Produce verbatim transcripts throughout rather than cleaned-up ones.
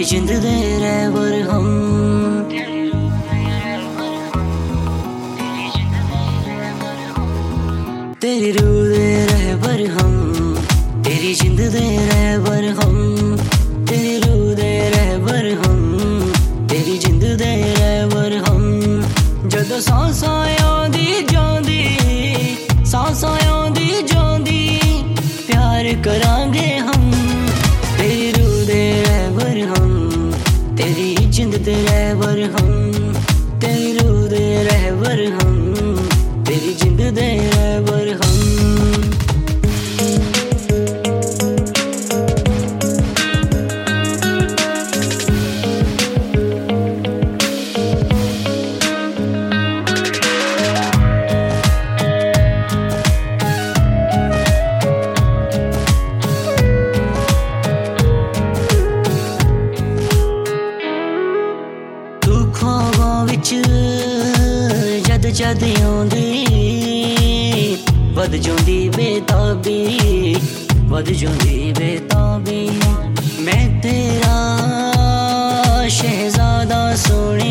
जिंद दे रहबर हम, तेरी रूह दे रहबर हम, तेरी जिंद दे रहबर हम, तेरी रूह दे रहबर हम, तेरी जिंद दे रहबर हम। जदों सांसां आंदी जांदी, सांसां आंदी जांदी, प्यार करांगे हम। तेरी रूह दे रहबर हम, तेरी जिंद दे रहबर हम, तेरी रूह दे रहबर हम, तेरी जिंद दे रहबर हम। जद जद आउंदी वध जांदी बेताबी, वध जांदी बेताबी। मैं तेरा शहजादा सोनी,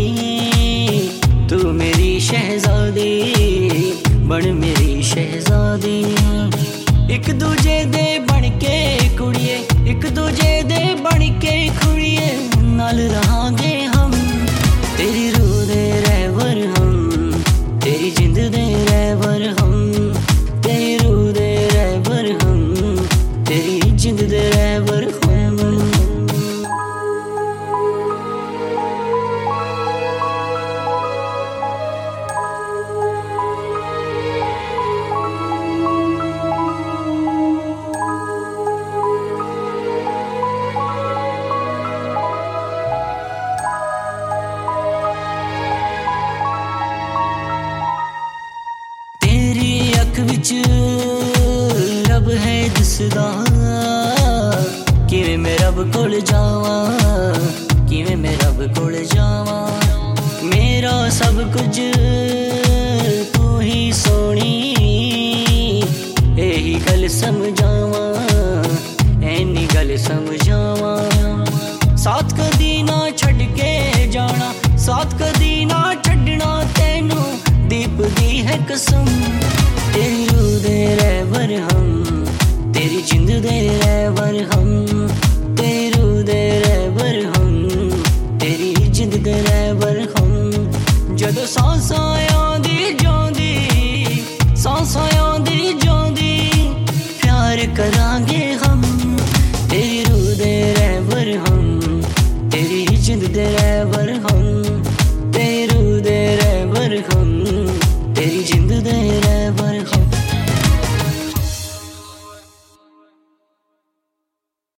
तू मेरी शहजादी, बन मेरी शहजादी। एक दूजे दे बन के कुड़िए, एक दूजे दे बन के कुड़िए, नाल रहांगे हम। तेरी रूह दे रहबर हम, तेरी जिंद दे रहबर हम, तेरी रूह दे रहबर हम, तेरी जिंद दे रहबर हम। विच रब है दिसदा, किवें मैं रब कोल जावां, किवें मैं रब कोल जावां। मेरा सब कुछ तू ही सोनी, यही गल समझावां, ऐनी गल समझावां। साथ कदी ना छड़ के जाना, साथ कदी ना छड़ना, तैनू दीप दी है कसम।